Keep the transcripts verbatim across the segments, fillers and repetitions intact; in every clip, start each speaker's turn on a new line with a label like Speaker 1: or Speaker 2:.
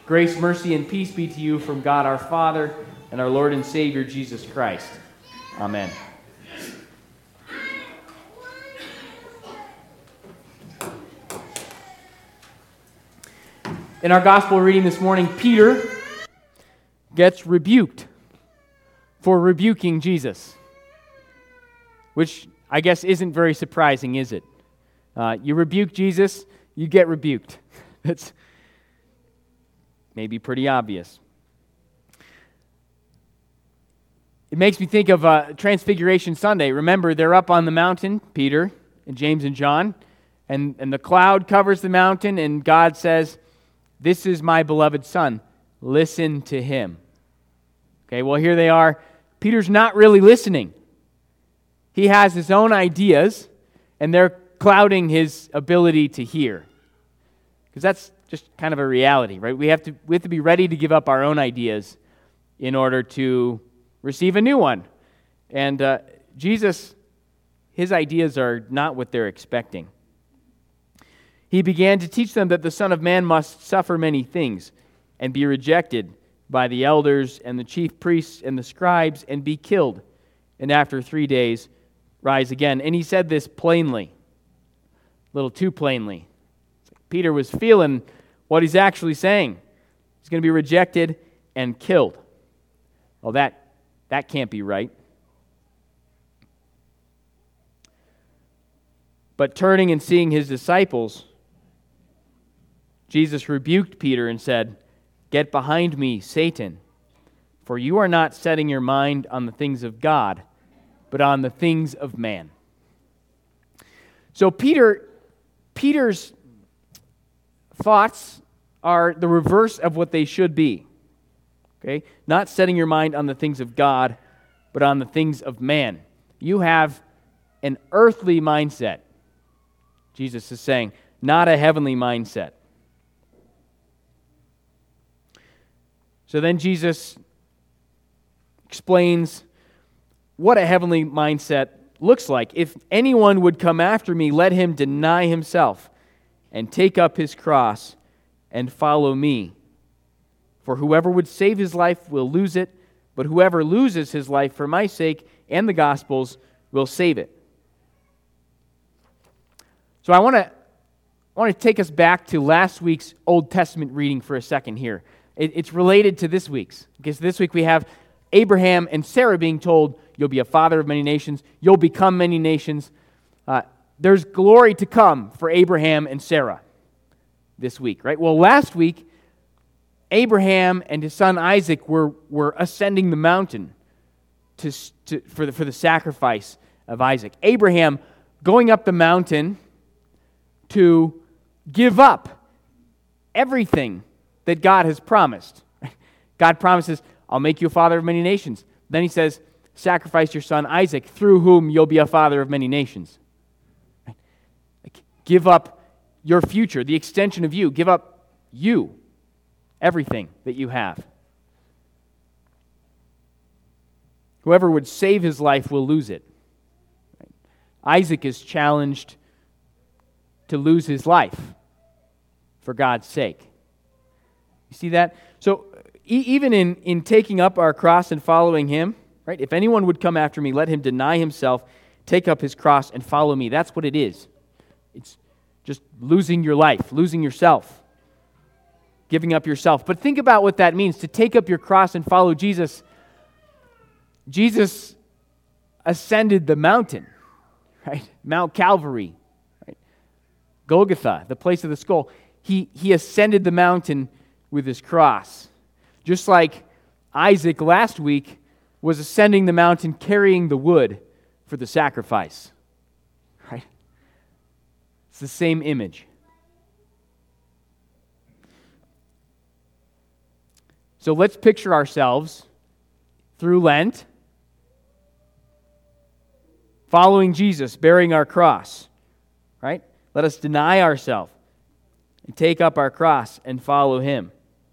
Speaker 1: Grace, mercy, and peace be to you from God our Father and our Lord and Savior Jesus Christ. Amen. In our gospel reading this morning, Peter gets rebuked for rebuking Jesus, which I guess isn't very surprising, is it? Uh, you rebuke Jesus, you get rebuked. That's maybe pretty obvious. It makes me think of uh, Transfiguration Sunday. Remember, they're up on the mountain, Peter and James and John, and, and the cloud covers the mountain, and God says, "This is my beloved Son. Listen to him." Okay, well, here they are. Peter's not really listening. He has his own ideas, and they're clouding his ability to hear. Because that's just kind of a reality, right? We have to we have to be ready to give up our own ideas in order to receive a new one. And uh, Jesus, his ideas are not what they're expecting. He began to teach them that the Son of Man must suffer many things and be rejected by the elders and the chief priests and the scribes and be killed, and after three days rise again. And he said this plainly, a little too plainly. Peter was feeling what he's actually saying. He's going to be rejected and killed. Well, that, that can't be right. But turning and seeing his disciples, Jesus rebuked Peter and said, "Get behind me, Satan, for you are not setting your mind on the things of God, but on the things of man." So Peter, Peter's thoughts are the reverse of what they should be. Okay? Not setting your mind on the things of God, but on the things of man. You have an earthly mindset, Jesus is saying, not a heavenly mindset. So then Jesus explains what a heavenly mindset looks like. "If anyone would come after me, let him deny himself and take up his cross and follow me. For whoever would save his life will lose it, but whoever loses his life for my sake and the gospel's will save it." So I want to I want to take us back to last week's Old Testament reading for a second here. It, it's related to this week's, because this week we have Abraham and Sarah being told, "You'll be a father of many nations. You'll become many nations." Uh, there's glory to come for Abraham and Sarah this week, right? Well, last week, Abraham and his son Isaac were, were ascending the mountain to, to, for, the, for the sacrifice of Isaac. Abraham going up the mountain to give up everything that God has promised. God promises, "I'll make you a father of many nations." Then he says, "Sacrifice your son Isaac, through whom you'll be a father of many nations." Like, give up your future, the extension of you. Give up you, everything that you have. Whoever would save his life will lose it. Isaac is challenged to lose his life for God's sake. You see that? So e- even in, in taking up our cross and following him, right? "If anyone would come after me, let him deny himself, take up his cross, and follow me." That's what it is. It's just losing your life, losing yourself, giving up yourself. But think about what that means, to take up your cross and follow Jesus. Jesus ascended the mountain, right? Mount Calvary, right? Golgotha, the place of the skull. He, he ascended the mountain with his cross. Just like Isaac last week was ascending the mountain carrying the wood for the sacrifice. Right? It's the same image. So let's picture ourselves through Lent following Jesus, bearing our cross. Right? Let us deny ourselves and take up our cross and follow him.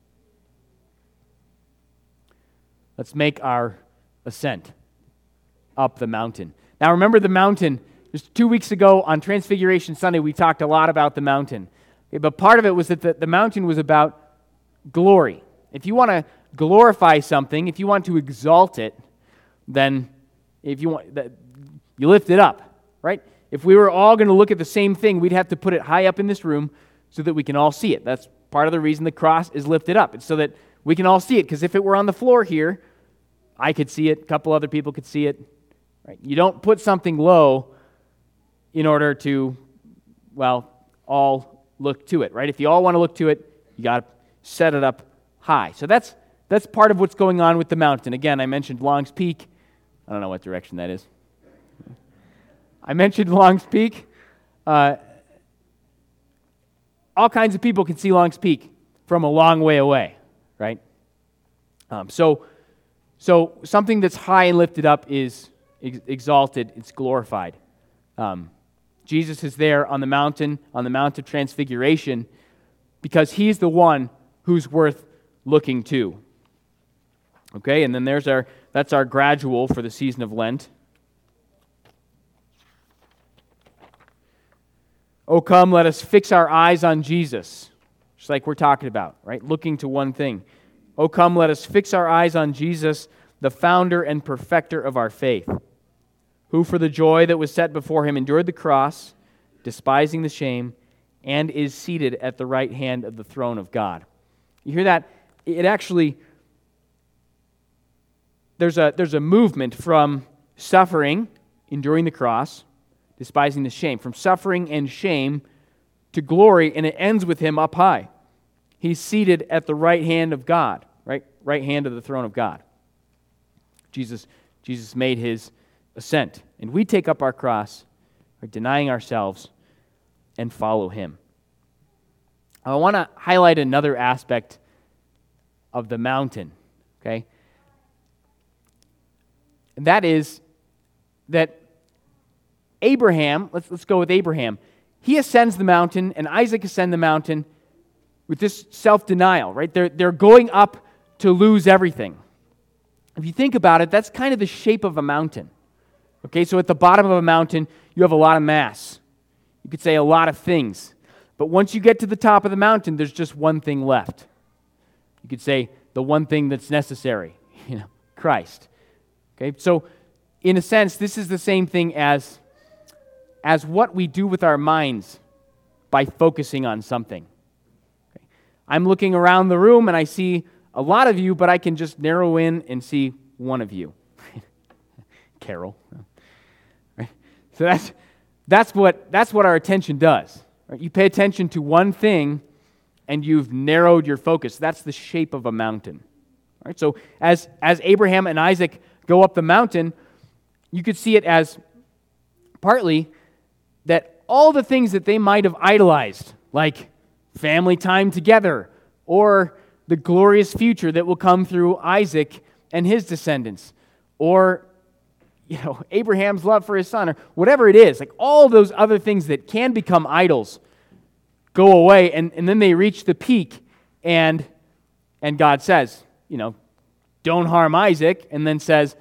Speaker 1: Let's make our ascent up the mountain. Now remember the mountain. Just two weeks ago on Transfiguration Sunday, we talked a lot about the mountain. Okay, but part of it was that the, the mountain was about glory. If you want to glorify something, if you want to exalt it, then if you want, you lift it up, right? If we were all going to look at the same thing, we'd have to put it high up in this room so that we can all see it. That's part of the reason the cross is lifted up. It's so that we can all see it, because if it were on the floor here, I could see it, a couple other people could see it. Right? You don't put something low in order to, well, all look to it, right? If you all want to look to it, you got to set it up high. So that's that's part of what's going on with the mountain. Again, I mentioned Long's Peak. I don't know what direction that is. I mentioned Long's Peak. Uh, all kinds of people can see Long's Peak from a long way away, right? Um, so, so something that's high and lifted up is ex- exalted, it's glorified. Um, Jesus is there on the mountain, on the Mount of Transfiguration, because he's the one who's worth looking to. Okay, and then there's our, that's our gradual for the season of Lent. Oh, come, let us fix our eyes on Jesus, just like we're talking about, right? Looking to one thing. Oh, come, let us fix our eyes on Jesus, the founder and perfecter of our faith, who for the joy that was set before him endured the cross, despising the shame, and is seated at the right hand of the throne of God. You hear that? It actually, there's a, there's a movement from suffering, enduring the cross, despising the shame, from suffering and shame to glory, and it ends with him up high. He's seated at the right hand of God, right? Right hand of the throne of God. Jesus, Jesus made his ascent, and we take up our cross, by denying ourselves, and follow him. I want to highlight another aspect of the mountain, okay? And that is that Abraham, let's, let's go with Abraham. He ascends the mountain, and Isaac ascends the mountain with this self-denial, right? They're, they're going up to lose everything. If you think about it, that's kind of the shape of a mountain. Okay, so at the bottom of a mountain, you have a lot of mass. You could say a lot of things. But once you get to the top of the mountain, there's just one thing left. You could say the one thing that's necessary, you know, Christ. Okay, so in a sense, this is the same thing as, as what we do with our minds by focusing on something. Okay. I'm looking around the room and I see a lot of you, but I can just narrow in and see one of you. Carol. Right? So that's that's what that's what our attention does. Right? You pay attention to one thing and you've narrowed your focus. That's the shape of a mountain. Right? So as as Abraham and Isaac go up the mountain, you could see it as partly that all the things that they might have idolized, like family time together, or the glorious future that will come through Isaac and his descendants, or you know, Abraham's love for his son, or whatever it is, like all those other things that can become idols go away, and, and then they reach the peak, and and God says, you know, don't harm Isaac, and then says,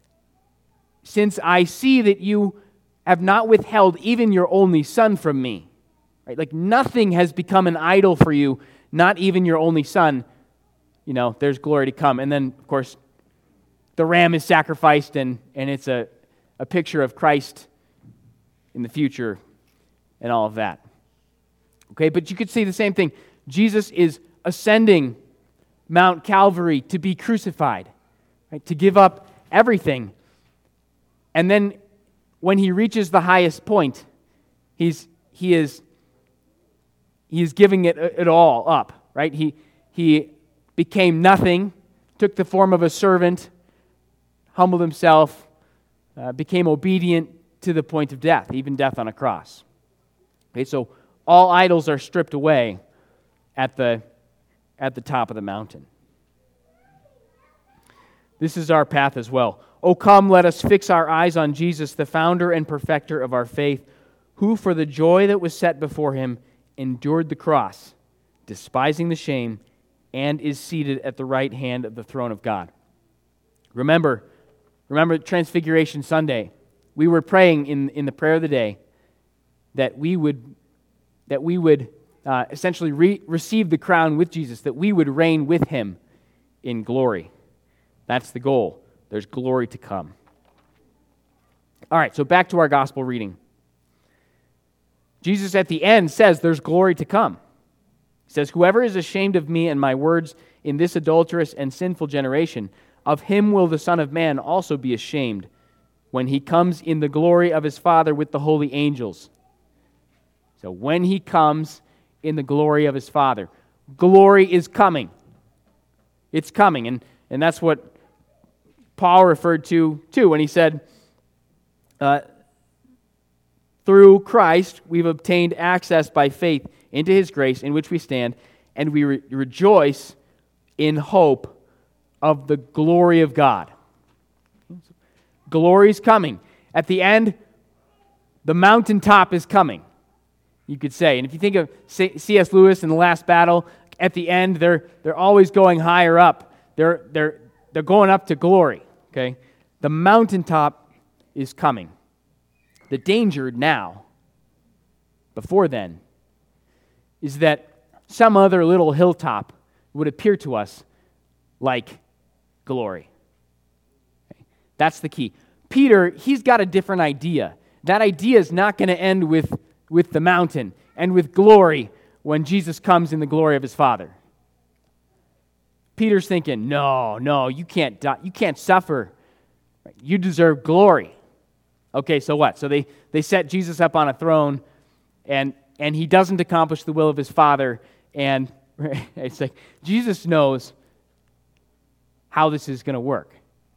Speaker 1: since I see that you have not withheld even your only son from me, right? Like nothing has become an idol for you, not even your only son, you know, there's glory to come. And then, of course, the ram is sacrificed, and, and it's a, a picture of Christ in the future and all of that. Okay, but you could see the same thing. Jesus is ascending Mount Calvary to be crucified, right? To give up everything. And then when he reaches the highest point, he's he is he is giving it, it all up, right? He he became nothing, took the form of a servant, humbled himself, uh, became obedient to the point of death, even death on a cross. Okay, so all idols are stripped away at the at the top of the mountain. This is our path as well. Oh, come, let us fix our eyes on Jesus, the founder and perfecter of our faith, who for the joy that was set before him endured the cross, despising the shame, and is seated at the right hand of the throne of God. Remember, remember Transfiguration Sunday. We were praying in, in the prayer of the day that we would that we would uh, essentially re- receive the crown with Jesus, that we would reign with him in glory. That's the goal. There's glory to come. All right, so back to our gospel reading. Jesus at the end says there's glory to come. He says, "Whoever is ashamed of me and my words in this adulterous and sinful generation, of him will the Son of Man also be ashamed when he comes in the glory of his Father with the holy angels." So when he comes in the glory of his Father, glory is coming. It's coming, and, and that's what Paul referred to too when he said, uh, through Christ we've obtained access by faith into his grace in which we stand, and we re- rejoice in hope of the glory of God. Glory's coming. At the end, the mountaintop is coming, you could say. And if you think of C S Lewis in The Last Battle, at the end, they're they're always going higher up. They're they're they're going up to glory. Okay? The mountaintop is coming. The danger now, before then, is that some other little hilltop would appear to us like glory. Okay? That's the key. Peter, he's got a different idea. That idea is not going to end with, with the mountain and with glory when Jesus comes in the glory of his Father. Peter's thinking, no, no, you can't die. You can't suffer. You deserve glory. Okay, so what? So they, they set Jesus up on a throne, and and he doesn't accomplish the will of his Father, and it's like Jesus knows how this is going to work.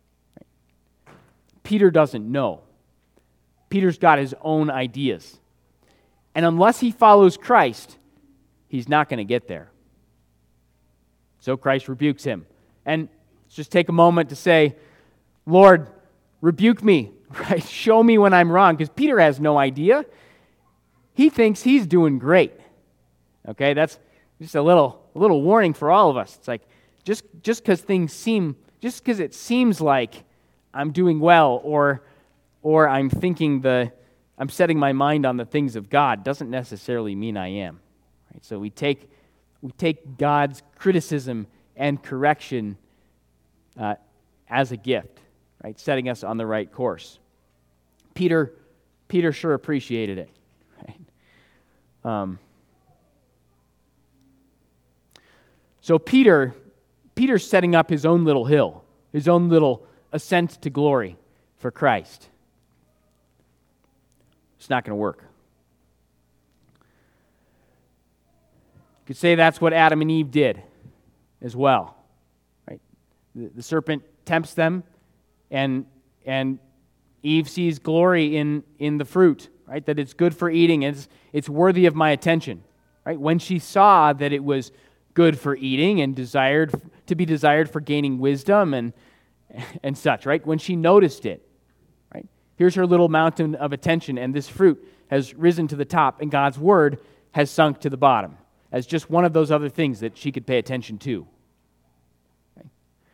Speaker 1: Peter doesn't know. Peter's got his own ideas. And unless he follows Christ, he's not going to get there. So Christ rebukes him. And let's just take a moment to say, Lord, rebuke me, right? Show me when I'm wrong, because Peter has no idea. He thinks he's doing great. Okay, that's just a little a little warning for all of us. It's like, just just because things seem, just because it seems like I'm doing well, or or I'm thinking the, I'm setting my mind on the things of God, doesn't necessarily mean I am. Right? So we take we take God's criticism and correction uh, as a gift, right? Setting us on the right course. Peter Peter sure appreciated it. Right? Um, so Peter Peter's setting up his own little hill, his own little ascent to glory for Christ. It's not going to work. You could say that's what Adam and Eve did as well. Right? The, the serpent tempts them, and and Eve sees glory in, in the fruit, right? That it's good for eating, it's, it's worthy of my attention. Right? When she saw that it was good for eating and desired to be desired for gaining wisdom and and such, right? When she noticed it, right? Here's her little mountain of attention, and this fruit has risen to the top, and God's word has sunk to the bottom as just one of those other things that she could pay attention to. Okay?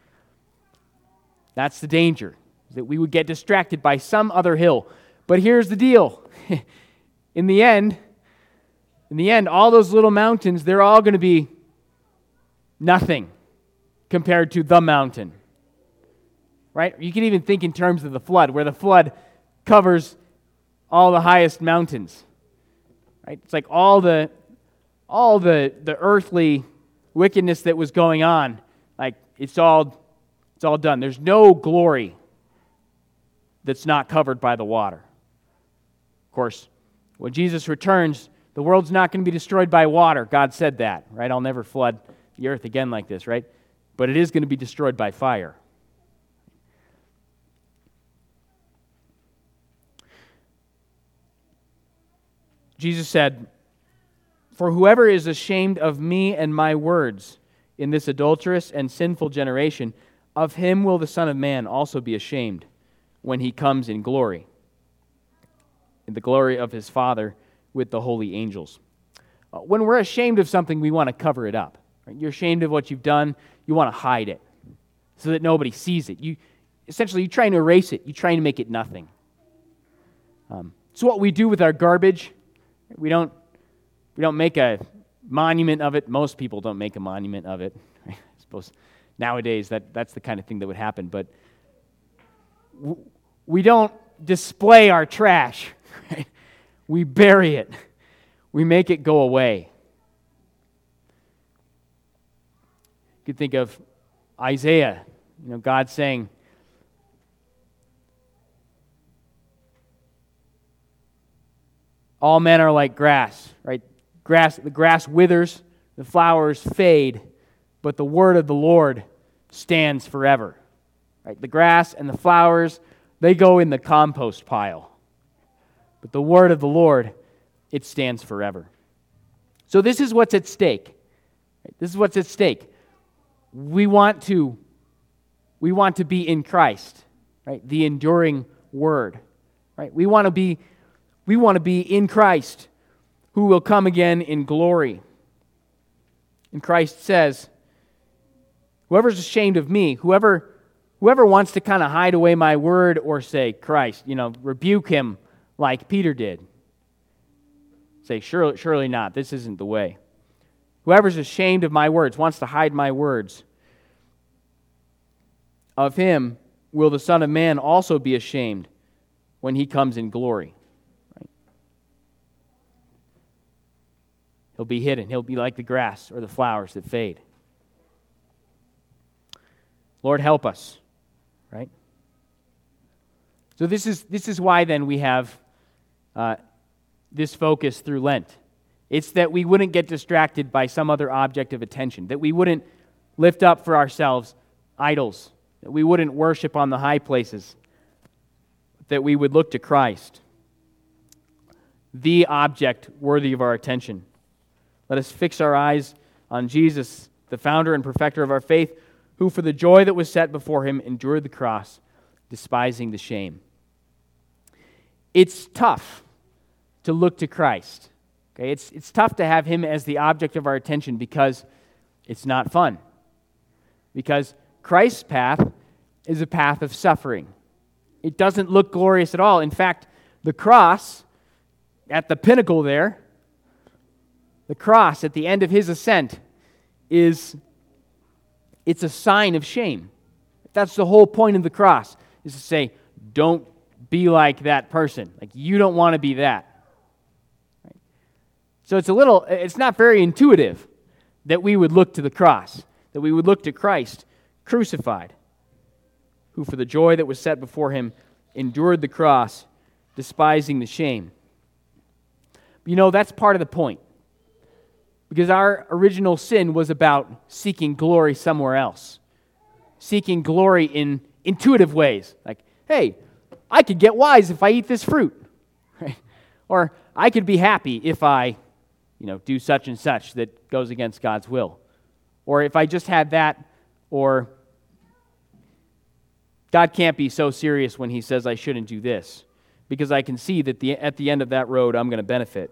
Speaker 1: That's the danger, that we would get distracted by some other hill. But here's the deal. In the end, in the end, all those little mountains, they're all going to be nothing compared to the mountain. Right? You can even think in terms of the flood, where the flood covers all the highest mountains. Right? It's like all the all the, the earthly wickedness that was going on, like it's all it's all done. There's no glory that's not covered by the water. Of course, when Jesus returns, the world's not going to be destroyed by water. God said that, right? I'll never flood the earth again like this, right? But it is going to be destroyed by fire. Jesus said, "For whoever is ashamed of me and my words in this adulterous and sinful generation, of him will the Son of Man also be ashamed when he comes in glory, in the glory of his Father with the holy angels." Uh, when we're ashamed of something, we want to cover it up. Right? You're ashamed of what you've done, you want to hide it so that nobody sees it. You essentially, you're trying to erase it. You're trying to make it nothing. Um, it's what we do with our garbage. We don't we don't make a monument of it. Most people don't make a monument of it. I suppose nowadays that, that's the kind of thing that would happen. But w- we don't display our trash. Right? We bury it. We make it go away. You could think of Isaiah, you know, God saying, all men are like grass, right? Grass, the grass withers, the flowers fade, but the word of the Lord stands forever. Right? The grass and the flowers, they go in the compost pile. But the word of the Lord, it stands forever. So this is what's at stake. Right? This is what's at stake. We want to, we want to be in Christ, right? The enduring word, right? We want to be, we want to be in Christ, who will come again in glory. And Christ says, whoever's ashamed of me, whoever, whoever wants to kind of hide away my word or say, Christ, you know, rebuke him like Peter did. Say, surely, surely not. This isn't the way. Whoever's ashamed of my words, wants to hide my words, of him will the Son of Man also be ashamed when he comes in glory. Right? He'll be hidden. He'll be like the grass or the flowers that fade. Lord, help us. Right? So this is this is why then we have uh, this focus through Lent. It's that we wouldn't get distracted by some other object of attention, that we wouldn't lift up for ourselves idols, that we wouldn't worship on the high places, that we would look to Christ, the object worthy of our attention. Let us fix our eyes on Jesus, the founder and perfecter of our faith, who for the joy that was set before him endured the cross, despising the shame. It's tough to look to Christ. Okay, it's, it's tough to have him as the object of our attention because it's not fun. Because Christ's path is a path of suffering. It doesn't look glorious at all. In fact, the cross at the pinnacle there, the cross at the end of his ascent is, it's a sign of shame. That's the whole point of the cross, is to say, don't be like that person. Like, you don't want to be that. So it's a little, it's not very intuitive that we would look to the cross, that we would look to Christ crucified, who for the joy that was set before him endured the cross, despising the shame. But you know, that's part of the point. Because our original sin was about seeking glory somewhere else. Seeking glory in intuitive ways. Like, hey, I could get wise if I eat this fruit. Right? Or I could be happy if I you know, do such and such that goes against God's will. Or if I just had that, or God can't be so serious when he says I shouldn't do this, because I can see that the, at the end of that road I'm going to benefit.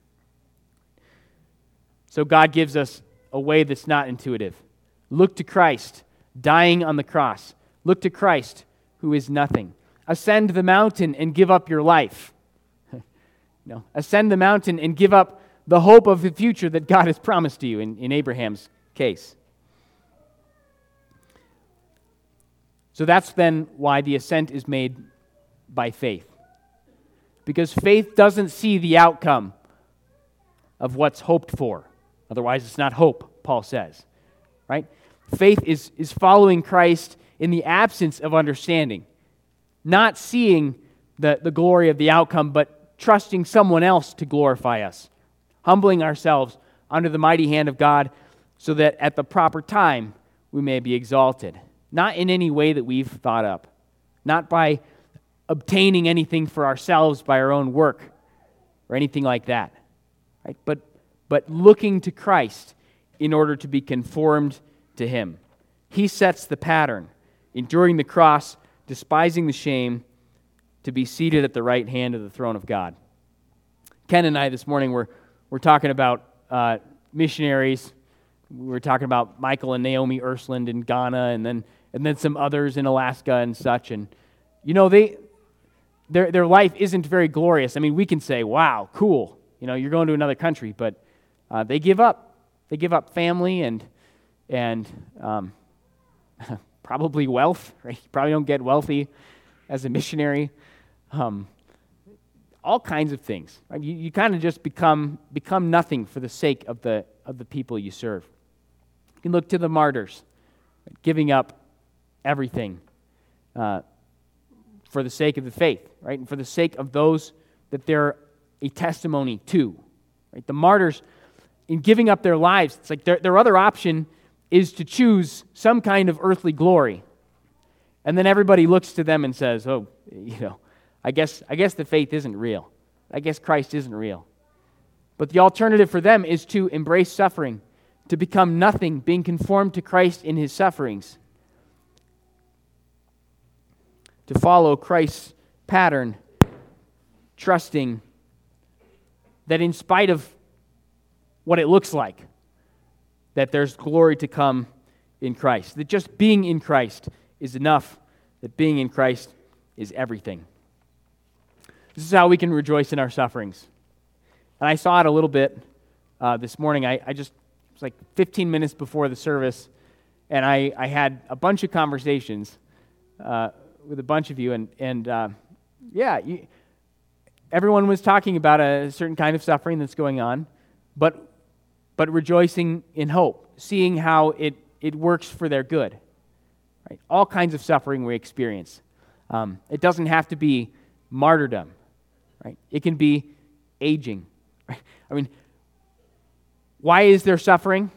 Speaker 1: So God gives us a way that's not intuitive. Look to Christ, dying on the cross. Look to Christ, who is nothing. Ascend the mountain and give up your life. No, ascend the mountain and give up the hope of the future that God has promised to you in, in Abraham's case. So that's then why the ascent is made by faith. Because faith doesn't see the outcome of what's hoped for. Otherwise, it's not hope, Paul says. Right? Faith is, is following Christ in the absence of understanding. Not seeing the, the glory of the outcome, but trusting someone else to glorify us. Humbling ourselves under the mighty hand of God so that at the proper time we may be exalted. Not in any way that we've thought up. Not by obtaining anything for ourselves by our own work or anything like that. Right? But, but looking to Christ in order to be conformed to him. He sets the pattern, enduring the cross, despising the shame, to be seated at the right hand of the throne of God. Ken and I this morning were We're talking about uh, missionaries. We were talking about Michael and Naomi Ursland in Ghana, and then and then some others in Alaska and such. And you know, they their their life isn't very glorious. I mean, we can say, "Wow, cool." You know, you're going to another country, but uh, they give up. They give up family and and um, probably wealth. Right? You probably don't get wealthy as a missionary. Um, all kinds of things. Right? You, you kind of just become become nothing for the sake of the of the people you serve. You can look to the martyrs, right? Giving up everything uh, for the sake of the faith, right, and for the sake of those that they're a testimony to. Right? The martyrs, in giving up their lives, it's like their their other option is to choose some kind of earthly glory, and then everybody looks to them and says, "Oh, you know." I guess I guess the faith isn't real. I guess Christ isn't real. But the alternative for them is to embrace suffering, to become nothing, being conformed to Christ in his sufferings, to follow Christ's pattern, trusting that in spite of what it looks like, that there's glory to come in Christ, that just being in Christ is enough, that being in Christ is everything. This is how we can rejoice in our sufferings. And I saw it a little bit uh, this morning. I, I just, it was like fifteen minutes before the service, and I, I had a bunch of conversations uh, with a bunch of you, and, and uh, yeah, you, everyone was talking about a certain kind of suffering that's going on, but but rejoicing in hope, seeing how it, it works for their good. Right? All kinds of suffering we experience. Um, it doesn't have to be martyrdom. Right? It can be aging. Right? I mean, why is there suffering?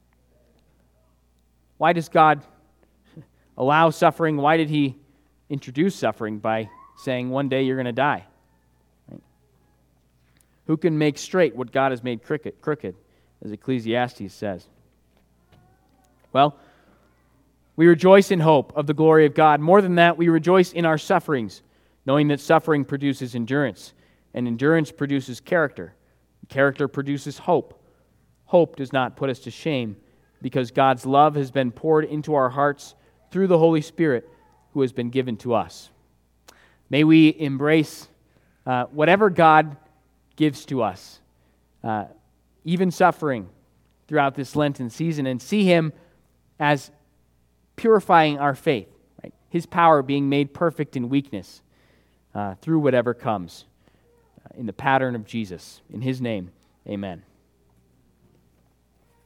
Speaker 1: Why does God allow suffering? Why did he introduce suffering by saying one day you're going to die? Right? Who can make straight what God has made crooked, crooked, as Ecclesiastes says? Well, we rejoice in hope of the glory of God. More than that, we rejoice in our sufferings, knowing that suffering produces endurance, and endurance produces character. Character produces hope. Hope does not put us to shame, because God's love has been poured into our hearts through the Holy Spirit who has been given to us. May we embrace uh, whatever God gives to us, uh, even suffering throughout this Lenten season, and see him as purifying our faith, right? His power being made perfect in weakness. Uh, through whatever comes, uh, in the pattern of Jesus. In his name, amen.